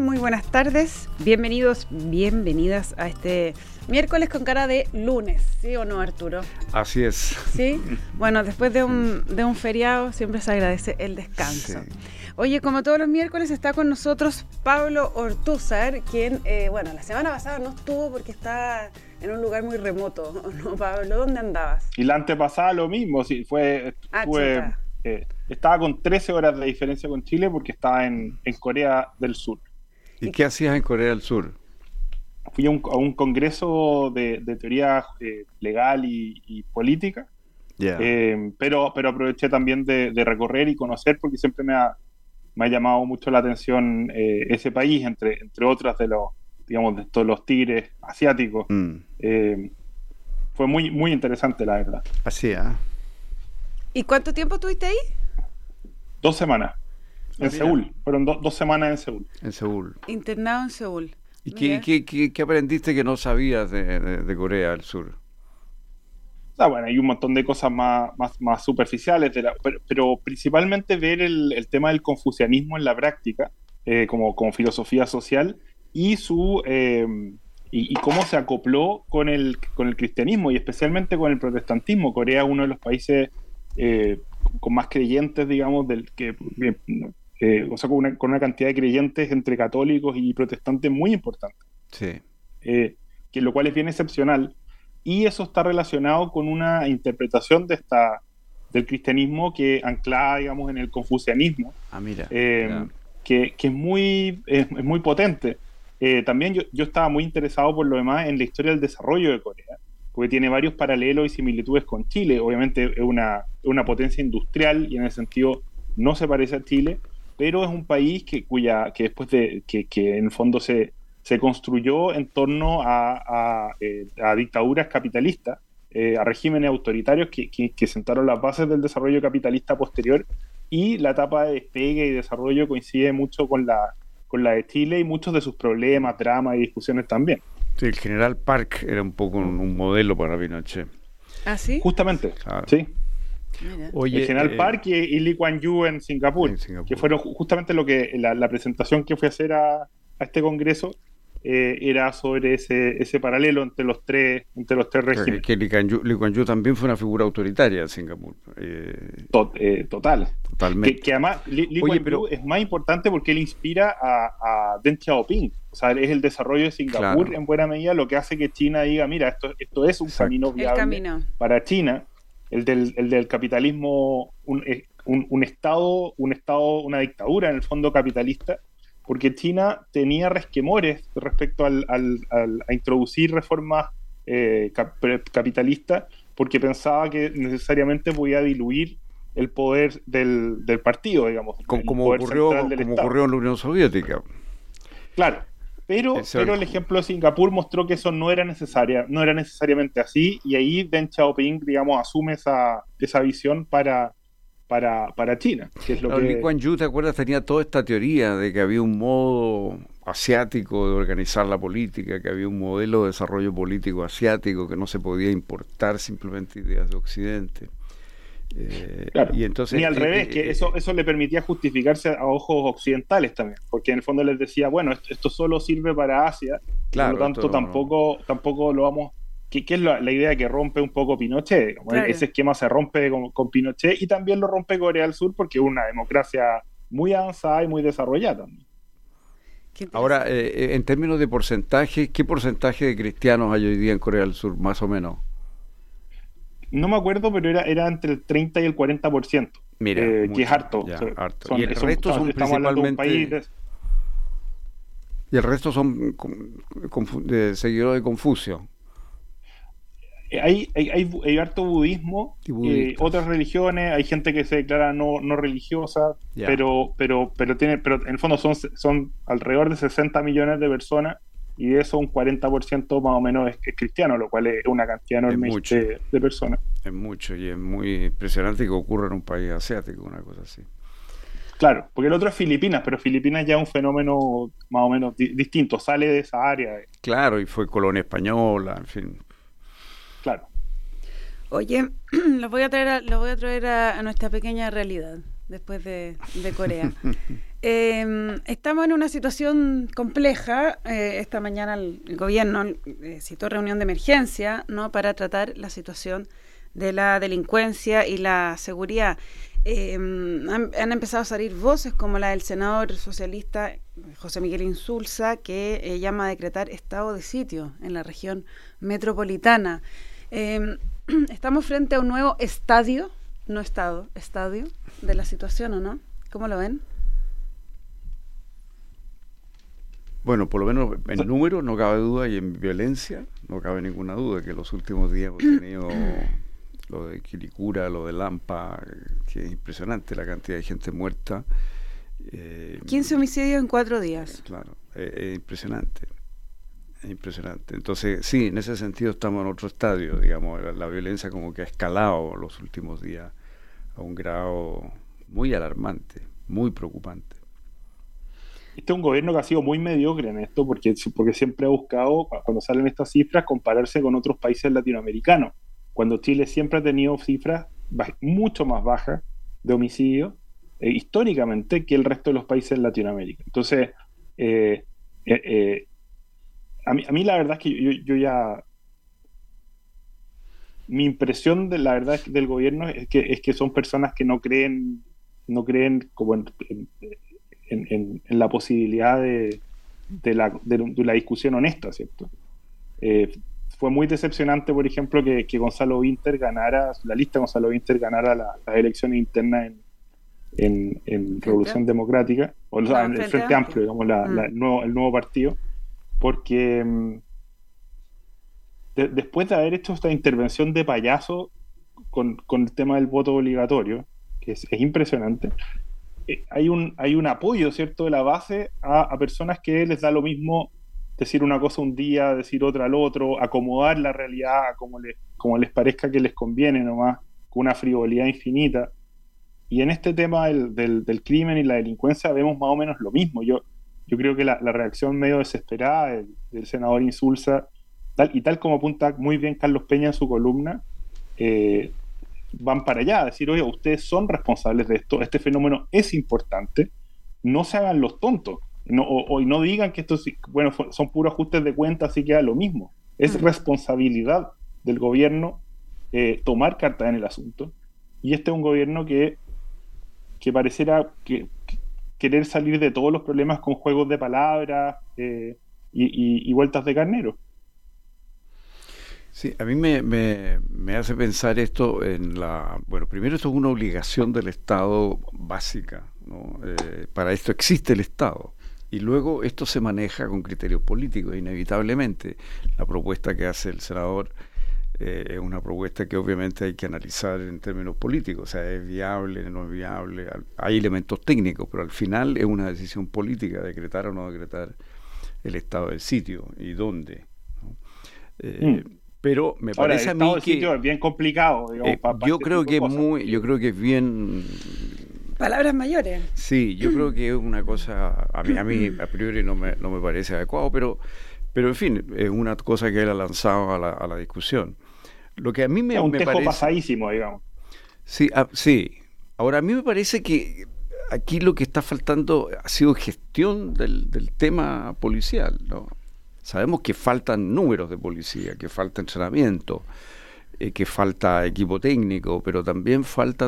Muy buenas tardes. Bienvenidos, bienvenidas a este miércoles con cara de lunes, ¿sí o no, Arturo? Así es. Sí. Bueno, después de un feriado siempre se agradece el descanso. Sí. Oye, como todos los miércoles está con nosotros Pablo Ortúzar, quien, la semana pasada no estuvo porque está en un lugar muy remoto, ¿no, Pablo? ¿Dónde andabas? Y la antepasada lo mismo, sí, estaba con 13 horas de diferencia con Chile porque estaba en Corea del Sur. ¿Y qué hacías en Corea del Sur? Fui a un congreso de teoría legal y política, pero aproveché también de recorrer y conocer porque siempre me ha llamado mucho la atención ese país, entre otras de todos los tigres asiáticos. Fue muy, muy interesante, la verdad. Así, ¿Y cuánto tiempo estuviste ahí? 2 semanas. En Seúl. Fueron 2 semanas en Seúl. En Seúl. Internado en Seúl. ¿Y qué aprendiste que no sabías de Corea del Sur? Hay un montón de cosas más superficiales, pero principalmente ver el tema del confucianismo en la práctica, como filosofía social, y y cómo se acopló con el cristianismo y especialmente con el protestantismo. Corea es uno de los países con más creyentes, digamos, con una cantidad de creyentes entre católicos y protestantes muy importante. Sí. Que lo cual es bien excepcional. Y eso está relacionado con una interpretación del cristianismo que anclada, digamos, en el confucianismo. Mira. Que es muy potente. También yo estaba muy interesado por lo demás en la historia del desarrollo de Corea, porque tiene varios paralelos y similitudes con Chile. Obviamente es una potencia industrial y en ese sentido no se parece a Chile, pero es un país que después que en el fondo se construyó en torno a dictaduras capitalistas, a regímenes autoritarios que sentaron las bases del desarrollo capitalista posterior, y la etapa de despegue y desarrollo coincide mucho con la de Chile y muchos de sus problemas, dramas y discusiones también. Sí, el general Park era un poco un modelo para Pinochet. ¿Ah, sí? Justamente, claro. Sí. Mira. Oye, el general Park y Lee Kuan Yew en Singapur, que fueron justamente lo que la presentación que fui a hacer a este congreso era sobre ese paralelo entre los tres regímenes. Que Lee Kuan Yew también fue una figura autoritaria en Singapur. Totalmente. Que además Lee Kuan Yew es más importante porque él inspira a Deng Xiaoping. O sea, es el desarrollo de Singapur, en buena medida lo que hace que China diga, mira, esto es un camino viable para China, el del capitalismo, un estado, una dictadura en el fondo capitalista, porque China tenía resquemores respecto a introducir reformas capitalistas, porque pensaba que necesariamente podía diluir el poder del partido, digamos. Como ocurrió en la Unión Soviética. Claro, pero el ejemplo de Singapur mostró que eso no era necesariamente así, y ahí Deng Xiaoping, digamos, asume esa visión para China, que es lo que... Lee Kuan Yew, ¿te acuerdas? Tenía toda esta teoría de que había un modo asiático de organizar la política, que había un modelo de desarrollo político asiático, que no se podía importar simplemente ideas de Occidente. Claro. Y entonces, ni al revés, que eso le permitía justificarse a ojos occidentales también, porque en el fondo les decía, bueno, esto solo sirve para Asia, claro, por lo tanto tampoco lo vamos... que es la idea que rompe un poco Pinochet. Claro. Ese esquema se rompe con Pinochet, y también lo rompe Corea del Sur porque es una democracia muy avanzada y muy desarrollada. Ahora, en términos de porcentaje, ¿qué porcentaje de cristianos hay hoy día en Corea del Sur, más o menos? No me acuerdo, pero era entre el 30 y el 40%. Mira, que es harto. Y el resto son principalmente... Y el resto son seguidores de Confucio. Hay harto budismo, otras religiones, hay gente que se declara no religiosa, pero en el fondo son alrededor de 60 millones de personas, y de eso un 40% más o menos es cristiano, lo cual es una cantidad enorme de personas. Es mucho, y es muy impresionante que ocurra en un país asiático, una cosa así. Claro, porque el otro es Filipinas, pero Filipinas ya es un fenómeno más o menos distinto, sale de esa área. Claro, y fue colonia española, en fin. Claro. Oye, los voy a traer a nuestra pequeña realidad después de Corea. Estamos en una situación compleja. Esta mañana el gobierno citó reunión de emergencia, ¿no?, para tratar la situación de la delincuencia y la seguridad. Han empezado a salir voces como la del senador socialista José Miguel Insulza, que llama a decretar estado de sitio en la región metropolitana. Estamos frente a un nuevo estadio de la situación, ¿o no? ¿Cómo lo ven? Bueno, por lo menos en números no cabe duda, y en violencia no cabe ninguna duda, que los últimos días hemos tenido lo de Quilicura, lo de Lampa, que es impresionante la cantidad de gente muerta. 15 homicidios en 4 días. Claro, es impresionante. Es impresionante. Entonces, sí, en ese sentido estamos en otro estadio, digamos, la violencia como que ha escalado los últimos días a un grado muy alarmante, muy preocupante. Este es un gobierno que ha sido muy mediocre en esto, porque siempre ha buscado, cuando salen estas cifras, compararse con otros países latinoamericanos, cuando Chile siempre ha tenido cifras mucho más bajas de homicidios, históricamente, que el resto de los países en Latinoamérica. Entonces, a mí la verdad es que yo ya... Mi impresión de la verdad del gobierno es que son personas que no creen como en la posibilidad de la discusión honesta, ¿cierto? Fue muy decepcionante, por ejemplo, que Gonzalo Winter ganara, la lista de Gonzalo Winter ganara las elecciones internas en Revolución Democrática, o sea, en el Frente Amplio, digamos, el nuevo partido, porque después de haber hecho esta intervención de payaso con el tema del voto obligatorio, que es impresionante, hay un apoyo, ¿cierto?, de la base a personas que les da lo mismo decir una cosa un día, decir otra al otro, acomodar la realidad como les parezca que les conviene nomás, con una frivolidad infinita. Y en este tema del crimen y la delincuencia vemos más o menos lo mismo. Yo creo que la reacción medio desesperada del senador Insulza, tal como apunta muy bien Carlos Peña en su columna, van para allá, a decir, oye, ustedes son responsables de esto, este fenómeno es importante, no se hagan los tontos, no digan que esto son puros ajustes de cuentas, así queda lo mismo. Es responsabilidad del gobierno tomar carta en el asunto, y este es un gobierno que pareciera querer salir de todos los problemas con juegos de palabras y vueltas de carnero. Sí, a mí me hace pensar esto bueno, primero esto es una obligación del Estado básica, ¿no? Para esto existe el Estado, y luego esto se maneja con criterios políticos, inevitablemente. La propuesta que hace el senador es una propuesta que obviamente hay que analizar en términos políticos, o sea, es viable, no es viable, hay elementos técnicos, pero al final es una decisión política, decretar o no decretar el estado del sitio y dónde, ¿no? Pero me parece a mí que sitio es bien complicado, digamos, yo creo que es bien palabras mayores. Sí, yo creo que es una cosa a mí a priori no me parece adecuado, pero en fin, es una cosa que él ha lanzado a la discusión. Lo que a mí me parece pasadísimo, digamos. Sí, sí. Ahora, a mí me parece que aquí lo que está faltando ha sido gestión del tema policial, ¿no? Sabemos que faltan números de policía, que falta entrenamiento, que falta equipo técnico, pero también falta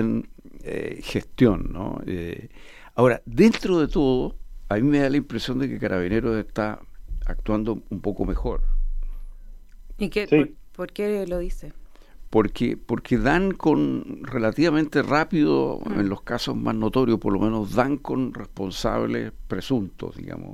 gestión, ¿no? Ahora, dentro de todo, a mí me da la impresión de que Carabineros está actuando un poco mejor. ¿Y qué, sí. ¿Por qué lo dice? Porque dan con relativamente rápido, en los casos más notorios, por lo menos dan con responsables presuntos, digamos.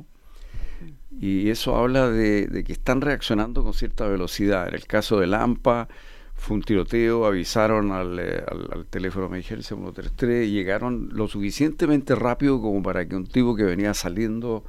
Y eso habla de que están reaccionando con cierta velocidad. En el caso de Lampa fue un tiroteo, avisaron al teléfono de emergencia 133 y llegaron lo suficientemente rápido como para que un tipo que venía saliendo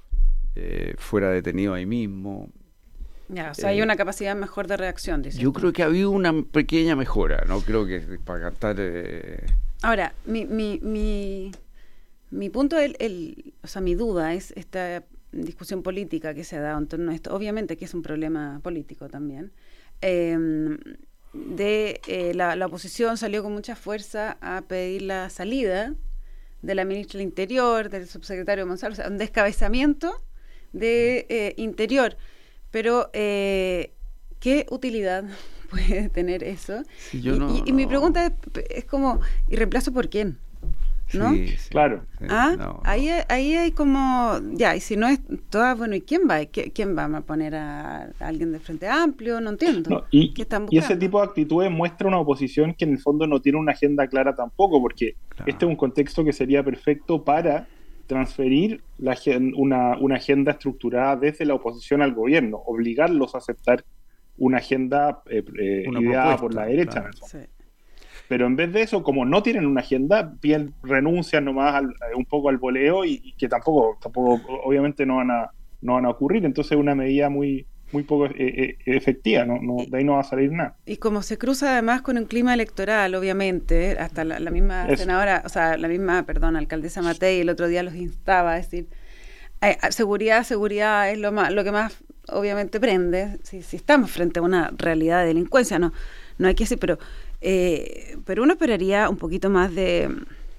fuera detenido ahí mismo. Ya, o sea, hay una capacidad mejor de reacción, dice. Yo creo que ha habido una pequeña mejora, no creo que para cantar... Ahora, mi punto, o sea, mi duda es esta discusión política que se ha dado en torno a esto, obviamente que es un problema político también, la oposición salió con mucha fuerza a pedir la salida de la ministra del Interior, del subsecretario Monsalve, o sea, un descabezamiento de Interior. Pero, ¿qué utilidad puede tener eso? Sí, y mi pregunta es como, ¿y reemplazo por quién? ¿No? Sí, claro. Sí, ahí hay como, ya, y si no es todas, bueno, ¿y quién va? ¿Quién va a poner a alguien de Frente Amplio? No entiendo. Y ¿Qué están ese buscando? tipo de actitudes muestra una oposición que en el fondo no tiene una agenda clara tampoco, porque este es un contexto que sería perfecto para transferir una agenda estructurada desde la oposición al gobierno, obligarlos a aceptar una agenda una ideada propuesta, por la derecha. claro. En el fondo. Sí. Pero en vez de eso, como no tienen una agenda, bien renuncian nomás un poco al voleo y que tampoco obviamente no van a ocurrir. Entonces es una medida muy poco efectiva, de ahí no va a salir nada. Y como se cruza además con un clima electoral, obviamente, hasta la misma senadora, o sea, alcaldesa Matei el otro día los instaba a decir, seguridad es lo que más obviamente prende, si estamos frente a una realidad de delincuencia, no hay que decir, pero uno esperaría un poquito más de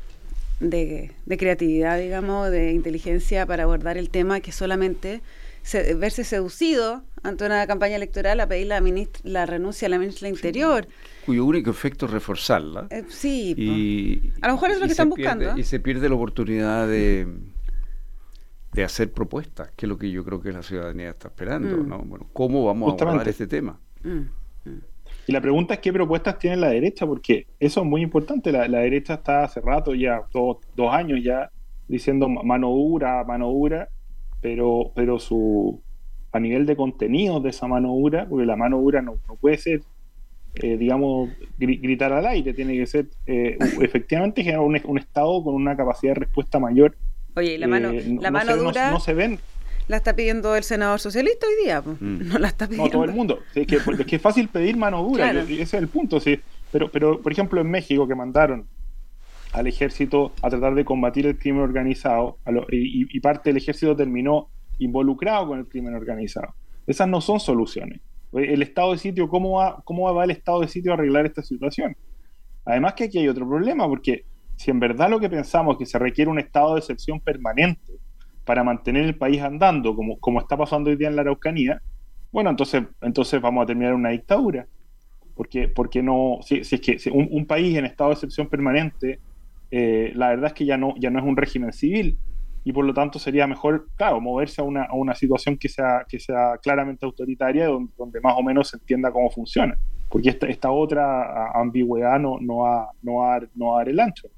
creatividad, digamos, de inteligencia para abordar el tema, que solamente verse seducido ante una campaña electoral a pedir la renuncia a la ministra del Interior. Cuyo único efecto es reforzarla. Sí, y a lo mejor es lo que están buscando. Y se pierde la oportunidad de hacer propuestas, que es lo que yo creo que la ciudadanía está esperando, ¿no? Bueno, ¿cómo vamos a abordar este tema? Y la pregunta es qué propuestas tiene la derecha, porque eso es muy importante. La derecha está hace rato, ya 2 años ya, diciendo mano dura, pero a nivel de contenido de esa mano dura, porque la mano dura no puede ser, digamos, gritar al aire, tiene que ser efectivamente generar un Estado con una capacidad de respuesta mayor. Oye, y la mano dura no se ven. La está pidiendo el senador socialista hoy día, pues. No la está pidiendo. No, todo el mundo. Sí, es que es fácil pedir mano dura, claro. Ese es el punto, sí. Pero, por ejemplo, en México, que mandaron al ejército a tratar de combatir el crimen organizado, y parte del ejército terminó involucrado con el crimen organizado. Esas no son soluciones. El estado de sitio, ¿cómo va el estado de sitio a arreglar esta situación? Además que aquí hay otro problema, porque si en verdad lo que pensamos es que se requiere un estado de excepción permanente para mantener el país andando, como está pasando hoy día en la Araucanía, bueno, entonces vamos a terminar una dictadura. Porque no, si es que un país en estado de excepción permanente, la verdad es que ya no es un régimen civil, y por lo tanto sería mejor, claro, moverse a una situación que sea claramente autoritaria, donde más o menos se entienda cómo funciona, porque esta otra ambigüedad no va a dar el ancho.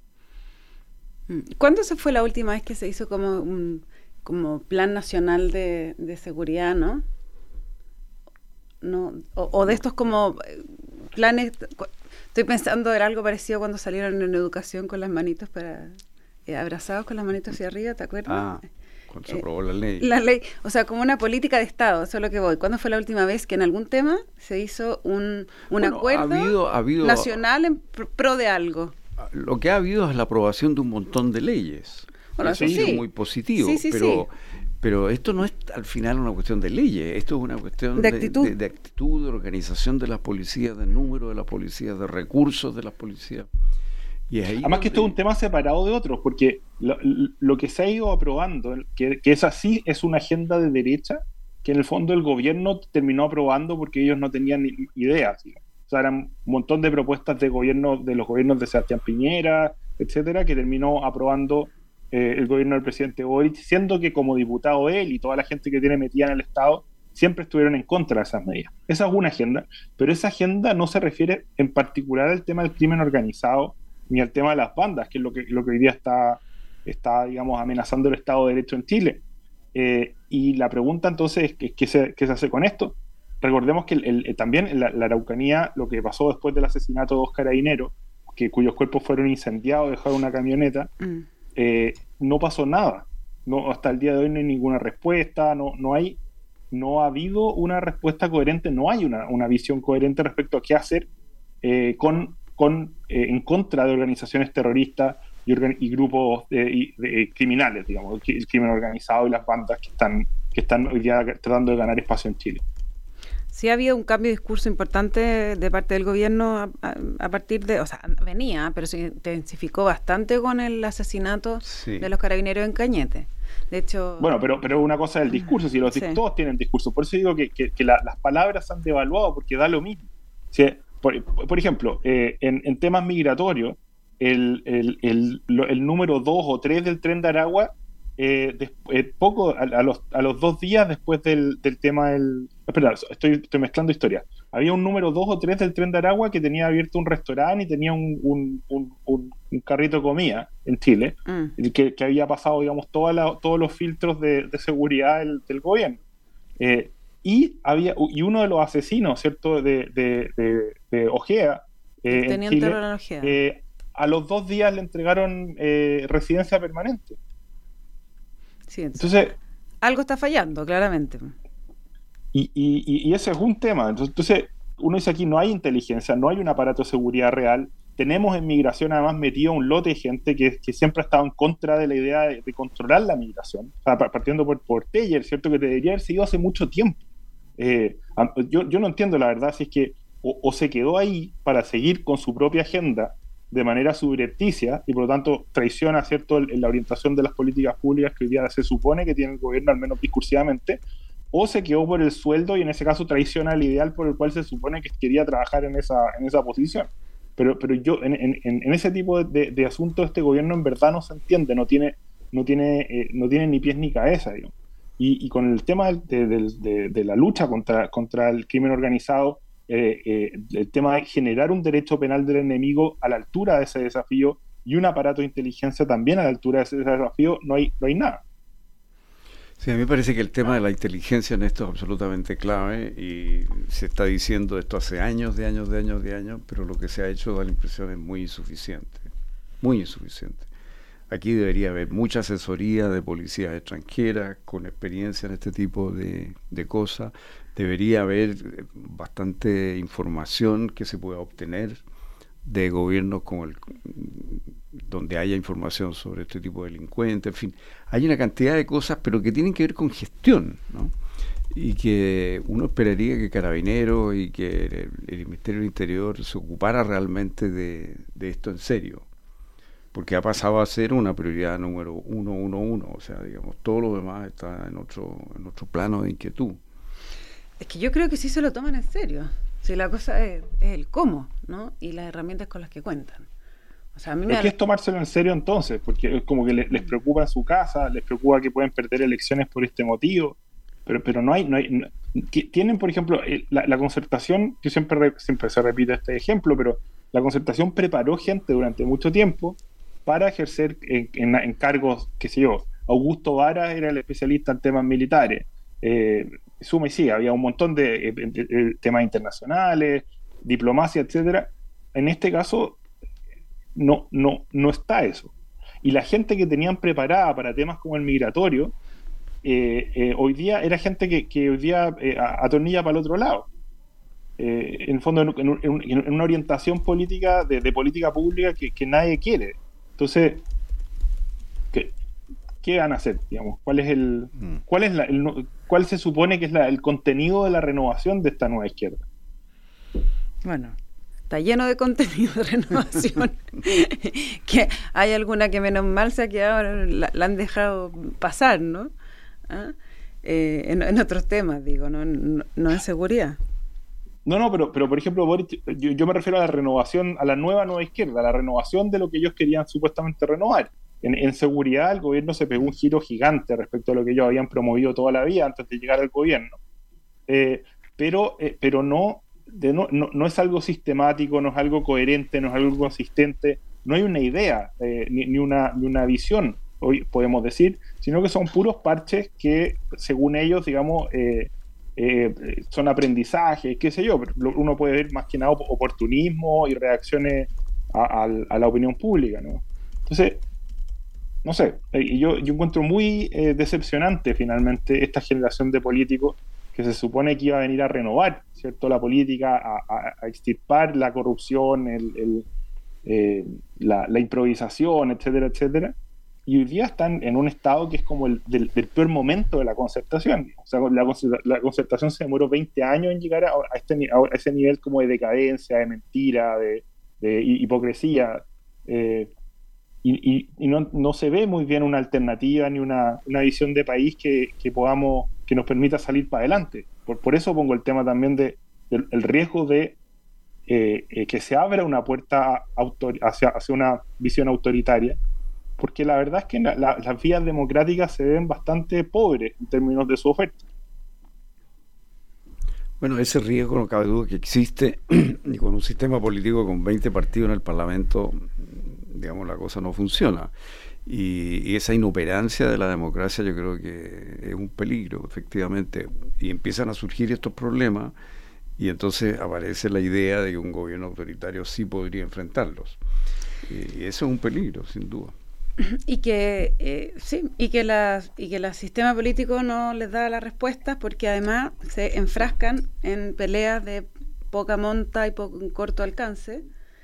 ¿Cuándo se fue la última vez que se hizo como plan nacional de seguridad, no? O de estos como planes. Estoy pensando en algo parecido cuando salieron en educación con las manitos abrazados con las manitos hacia arriba, ¿te acuerdas? Cuando se aprobó la ley. La ley, o sea, como una política de Estado, eso es lo que voy. ¿Cuándo fue la última vez que en algún tema se hizo un acuerdo nacional en pro de algo? Lo que ha habido es la aprobación de un montón de leyes. Bueno, eso sí, es muy positivo, pero esto no es al final una cuestión de leyes, esto es una cuestión de actitud, de organización de las policías, de número de las policías, de recursos de las policías. Y es ahí además que esto es un tema separado de otros, porque lo que se ha ido aprobando, que es así, es una agenda de derecha que en el fondo el gobierno terminó aprobando porque ellos no tenían ni idea, ¿sí? O sea, eran un montón de propuestas de los gobiernos de Sebastián Piñera, etcétera, que terminó aprobando el gobierno del presidente Boric, siendo que como diputado él y toda la gente que tiene metida en el Estado siempre estuvieron en contra de esas medidas. Esa es una agenda, pero esa agenda no se refiere en particular al tema del crimen organizado ni al tema de las bandas, que es lo que hoy día está digamos, amenazando el Estado de Derecho en Chile. Y la pregunta entonces es ¿qué se hace con esto? Recordemos que también en la Araucanía, lo que pasó después del asesinato de 2 carabineros, cuyos cuerpos fueron incendiados, dejaron una camioneta, no pasó nada. Hasta el día de hoy no hay ninguna respuesta, no ha habido una respuesta coherente, no hay una visión coherente respecto a qué hacer en contra de organizaciones terroristas y grupos criminales, digamos, el crimen organizado y las bandas que están hoy día tratando de ganar espacio en Chile. Sí ha habido un cambio de discurso importante de parte del gobierno a partir de, o sea, venía, pero se intensificó bastante con el asesinato de los carabineros en Cañete. De hecho... Bueno, pero una cosa es el discurso, si todos tienen discurso, por eso digo que las palabras se han devaluado, porque da lo mismo. Si, por ejemplo, en temas migratorios, el número 2 o 3 del Tren de Aragua, a los 2 días después del tema del... Espera, estoy mezclando historias. Había un número 2 o 3 del Tren de Aragua que tenía abierto un restaurante y tenía un carrito de comida en Chile, que había pasado, digamos, todos los filtros de seguridad del gobierno. Y uno de los asesinos, ¿cierto?, de Ojea, en Chile, a los 2 días le entregaron residencia permanente. Sí, entonces, algo está fallando, claramente. Y ese es un tema. Entonces, uno dice aquí, no hay inteligencia, no hay un aparato de seguridad real. Tenemos en migración además metido un lote de gente que siempre ha estado en contra de la idea de controlar la migración. O sea, partiendo por Teller, ¿cierto?, que debería haber seguido hace mucho tiempo. Yo no entiendo la verdad si es que o se quedó ahí para seguir con su propia agenda de manera subrepticia y por lo tanto traiciona, ¿cierto?, la orientación de las políticas públicas que hoy día se supone que tiene el gobierno, al menos discursivamente, o se quedó por el sueldo y en ese caso traiciona el ideal por el cual se supone que quería trabajar en esa posición. Pero yo en ese tipo de asuntos este gobierno en verdad no se entiende, no tiene ni pies ni cabeza, digamos. Y con el tema de la lucha contra el crimen organizado, el tema de generar un derecho penal del enemigo a la altura de ese desafío y un aparato de inteligencia también a la altura de ese desafío, no hay nada. Sí, a mí me parece que el tema de la inteligencia en esto es absolutamente clave y se está diciendo esto hace años, pero lo que se ha hecho da la impresión es muy insuficiente, muy insuficiente. Aquí debería haber mucha asesoría de policías extranjeras con experiencia en este tipo de cosas. Debería haber bastante información que se pueda obtener de gobiernos como donde haya información sobre este tipo de delincuentes. En fin, hay una cantidad de cosas, pero que tienen que ver con gestión, ¿no? Y que uno esperaría que Carabineros y que el Ministerio del Interior se ocupara realmente de esto en serio, porque ha pasado a ser una prioridad número 111, o sea, digamos, todo lo demás está en otro plano de inquietud. Es que yo creo que sí se lo toman en serio. Si la cosa es el cómo, ¿no? Y las herramientas con las que cuentan. O sea, a mí ¿Qué es tomárselo en serio entonces? Porque es como que les preocupa en su casa, les preocupa que pueden perder elecciones por este motivo, pero no hay tienen, por ejemplo, la concertación, que siempre se repite este ejemplo, pero la concertación preparó gente durante mucho tiempo para ejercer en cargos, qué sé yo. Augusto Vara era el especialista en temas militares. Suma y sigue, había un montón de temas internacionales, diplomacia, etcétera. En este caso no está eso. Y la gente que tenían preparada para temas como el migratorio, hoy día era gente que hoy día atornilla para el otro lado. En el fondo, en una orientación política de política pública que nadie quiere. Entonces, ¿qué van a hacer? Digamos, ¿cuál se supone que es el contenido de la renovación de esta nueva izquierda? Bueno, está lleno de contenido de renovación. Que hay alguna que menos mal se ha quedado, la han dejado pasar, ¿no? ¿Ah? En otros temas, digo, no en seguridad. No, pero por ejemplo, Boric, yo me refiero a la renovación, a la nueva izquierda, a la renovación de lo que ellos querían supuestamente renovar. En seguridad, el gobierno se pegó un giro gigante respecto a lo que ellos habían promovido toda la vida antes de llegar al gobierno. Pero no es algo sistemático, no es algo coherente, no es algo consistente, no hay una idea, ni una visión, hoy podemos decir, sino que son puros parches que, según ellos, digamos, son aprendizajes, qué sé yo, pero uno puede ver más que nada oportunismo y reacciones a la opinión pública, ¿no? Entonces, no sé, yo encuentro muy decepcionante finalmente esta generación de políticos que se supone que iba a venir a renovar, ¿cierto?, la política, a extirpar la corrupción, la improvisación, etcétera, etcétera, y hoy día están en un estado que es como el del peor momento de la concertación. O sea, la concertación se demoró 20 años en llegar a ese nivel como de decadencia, de mentira, de hipocresía. Y no se ve muy bien una alternativa ni una visión de país que nos permita salir para adelante. Por eso pongo el tema también del riesgo de que se abra una puerta hacia una visión autoritaria, porque la verdad es que las vías democráticas se ven bastante pobres en términos de su oferta. Bueno, ese riesgo no cabe duda que existe, y con un sistema político con 20 partidos en el Parlamento, digamos, la cosa no funciona. Y esa inoperancia de la democracia yo creo que es un peligro, efectivamente. Y empiezan a surgir estos problemas, y entonces aparece la idea de que un gobierno autoritario sí podría enfrentarlos. Y eso es un peligro, sin duda. Y que el sistema político no les da las respuestas, porque además se enfrascan en peleas de poca monta y corto alcance,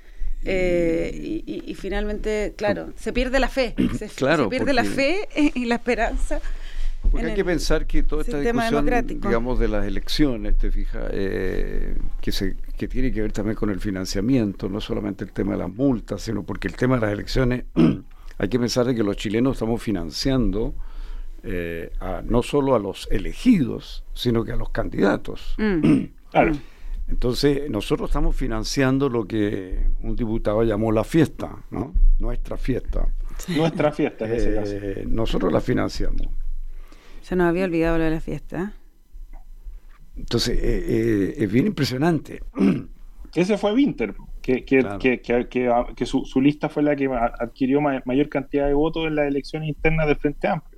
y finalmente, claro, se pierde la fe, se pierde la fe y la esperanza. Porque hay que pensar que toda esta discusión, digamos, de las elecciones, te fijas, que tiene que ver también con el financiamiento, no solamente el tema de las multas, sino porque el tema de las elecciones hay que pensar que los chilenos estamos financiando no solo a los elegidos, sino que a los candidatos. Claro. Entonces, nosotros estamos financiando lo que un diputado llamó la fiesta, ¿no? Nuestra fiesta. Sí. Nuestra fiesta, en ese caso. Nosotros la financiamos. Se nos había olvidado lo de la fiesta. Entonces, es bien impresionante. Ese fue Winter, Claro. que su lista fue la que adquirió mayor cantidad de votos en las elecciones internas del Frente Amplio.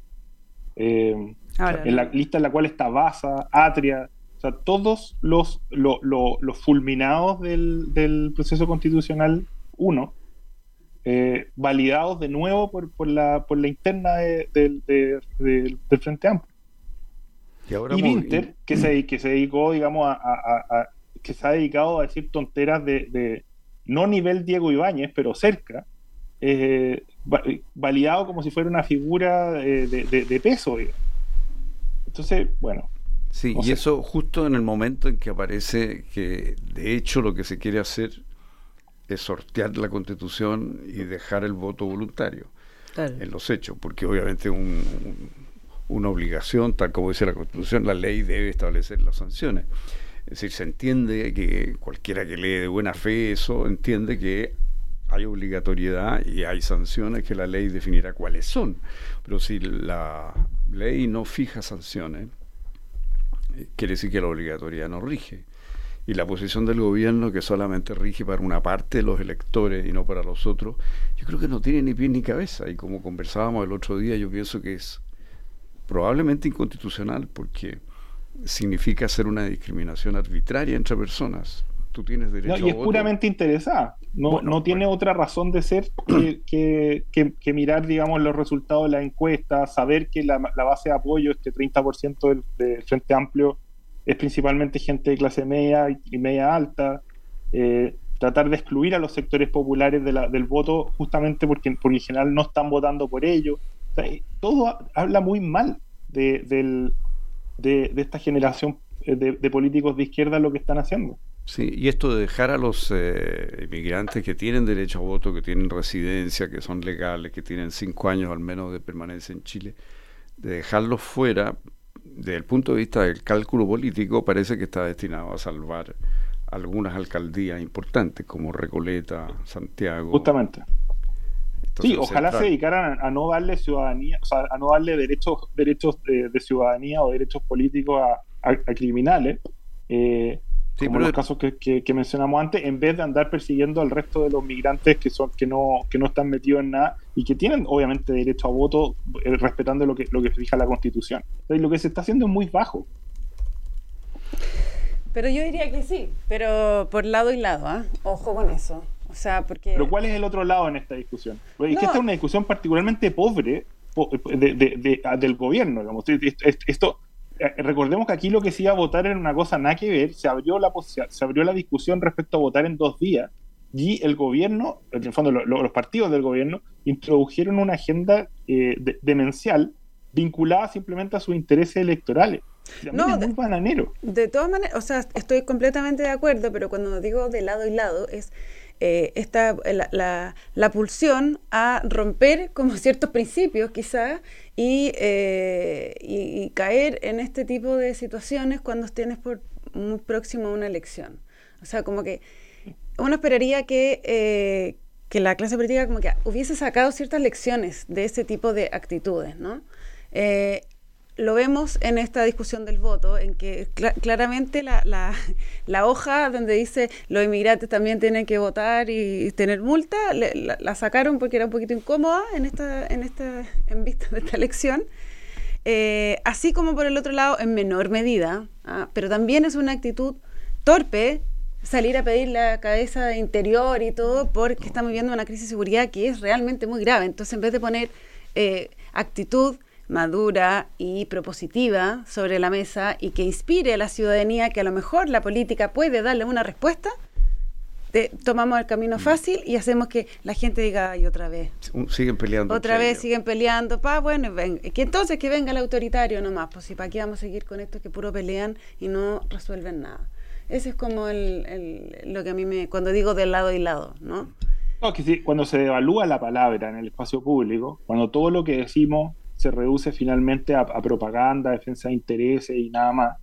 En la lista en la cual está Baza, Atria, o sea, todos los fulminados del proceso constitucional 1, validados de nuevo por la interna del Frente Amplio. Y Winter, que se dedicó, digamos, que se ha dedicado a decir tonteras de no nivel Diego Ibáñez, pero cerca, validado como si fuera una figura de peso, digamos. Entonces, bueno. Sí, y eso justo en el momento en que aparece que de hecho lo que se quiere hacer es sortear la Constitución y dejar el voto voluntario en los hechos, porque obviamente una obligación, tal como dice la Constitución, la ley debe establecer las sanciones. Es decir, se entiende que cualquiera que lee de buena fe eso, entiende que hay obligatoriedad y hay sanciones que la ley definirá cuáles son. Pero si la ley no fija sanciones, quiere decir que la obligatoriedad no rige. Y la posición del gobierno, que solamente rige para una parte de los electores y no para los otros, yo creo que no tiene ni pie ni cabeza. Y como conversábamos el otro día, yo pienso que es probablemente inconstitucional, porque significa hacer una discriminación arbitraria entre personas. Tú tienes derecho a voto. Y es puramente interesada. No tiene otra razón de ser que mirar, digamos, los resultados de la encuesta, saber que la base de apoyo, este 30% del Frente Amplio, es principalmente gente de clase media y media alta. Tratar de excluir a los sectores populares del voto justamente porque en general no están votando por ello. O sea, todo habla muy mal de esta generación de políticos de izquierda lo que están haciendo. Sí, y esto de dejar a los inmigrantes que tienen derecho a voto, que tienen residencia, que son legales, que tienen 5 años al menos de permanencia en Chile, de dejarlos fuera, desde el punto de vista del cálculo político, parece que está destinado a salvar algunas alcaldías importantes como Recoleta, Santiago. Justamente. Sí, ojalá se dedicaran a no darle ciudadanía, o sea, a no darle derechos de ciudadanía o derechos políticos a criminales, como los casos que mencionamos antes, en vez de andar persiguiendo al resto de los migrantes que no están metidos en nada y que tienen obviamente derecho a voto, respetando lo que fija la Constitución. Entonces, lo que se está haciendo es muy bajo. Pero yo diría que sí, pero por lado y lado, ¿eh? Ojo con eso. O sea, porque... Pero ¿cuál es el otro lado en esta discusión? Es que esta es una discusión particularmente pobre del gobierno, digamos. Esto, recordemos que aquí lo que se iba a votar era una cosa nada que ver. Se abrió la discusión respecto a votar en 2 días, y el gobierno, en el fondo los partidos del gobierno, introdujeron una agenda demencial vinculada simplemente a sus intereses electorales. No, es muy bananero. De todas maneras, o sea, estoy completamente de acuerdo, pero cuando digo de lado y lado es la pulsión a romper como ciertos principios quizás y caer en este tipo de situaciones cuando tienes muy próximo a una elección. O sea, como que uno esperaría que la clase política como que hubiese sacado ciertas lecciones de ese tipo de actitudes, ¿no? Lo vemos en esta discusión del voto, en que claramente la hoja donde dice los inmigrantes también tienen que votar y tener multa, la sacaron porque era un poquito incómoda en vista de esta elección. Así como por el otro lado, en menor medida, pero también es una actitud torpe salir a pedir la cabeza interior y todo, porque estamos viviendo una crisis de seguridad que es realmente muy grave. Entonces, en vez de poner actitud madura y propositiva sobre la mesa y que inspire a la ciudadanía que a lo mejor la política puede darle una respuesta, tomamos el camino fácil y hacemos que la gente diga, ay, otra vez. Siguen peleando. Otra vez siguen peleando. Bueno, entonces que venga el autoritario nomás, pues si para qué vamos a seguir con esto que puro pelean y no resuelven nada. Ese es como lo que a mí cuando digo de lado y lado, ¿no? No, que sí, cuando se devalúa la palabra en el espacio público, cuando todo lo que decimos se reduce finalmente a propaganda, defensa de intereses y nada más,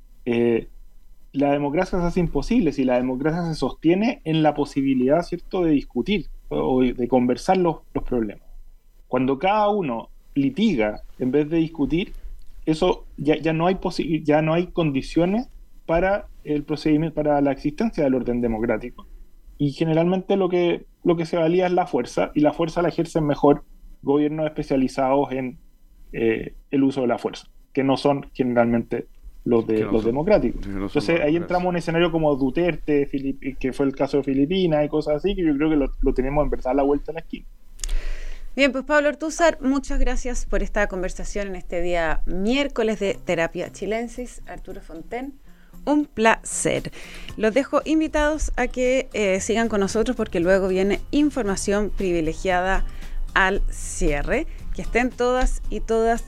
la democracia se hace imposible si la democracia se sostiene en la posibilidad, ¿cierto?, de discutir o de conversar los problemas. Cuando cada uno litiga en vez de discutir, eso ya no hay condiciones para el procedimiento, para la existencia del orden democrático. Y generalmente lo que se valía es la fuerza, y la fuerza la ejercen mejor gobiernos especializados en el uso de la fuerza, que no son generalmente los democráticos. Entonces ahí entramos en un escenario como Duterte, que fue el caso de Filipinas y cosas así, que yo creo que lo tenemos en verdad a la vuelta de la esquina. Bien, pues Pablo Ortúzar, muchas gracias por esta conversación en este día miércoles de Terapia Chilensis. Arturo Fonten, un placer. Los dejo invitados a que sigan con nosotros porque luego viene información privilegiada al cierre. Que estén todas y todos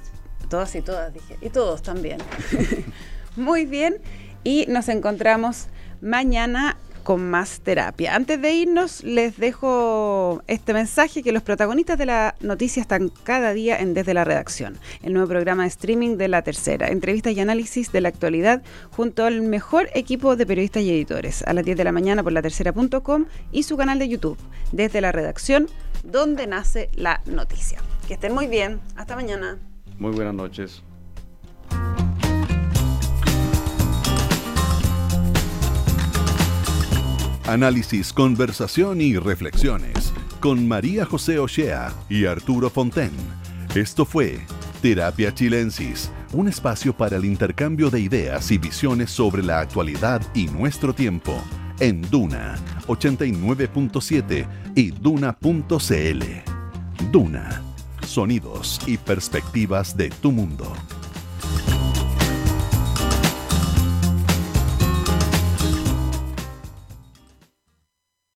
también. Muy bien, y nos encontramos mañana con más terapia. Antes de irnos, les dejo este mensaje que los protagonistas de la noticia están cada día en Desde la Redacción, el nuevo programa de streaming de La Tercera. Entrevistas y análisis de la actualidad junto al mejor equipo de periodistas y editores. A las 10 de la mañana por latercera.com y su canal de YouTube, Desde la Redacción, donde nace la noticia. Que estén muy bien. Hasta mañana. Muy buenas noches. Análisis, conversación y reflexiones con María José Ochea y Arturo Fonten. Esto fue Terapia Chilensis, un espacio para el intercambio de ideas y visiones sobre la actualidad y nuestro tiempo en Duna 89.7 y Duna.cl. Duna, sonidos y perspectivas de tu mundo.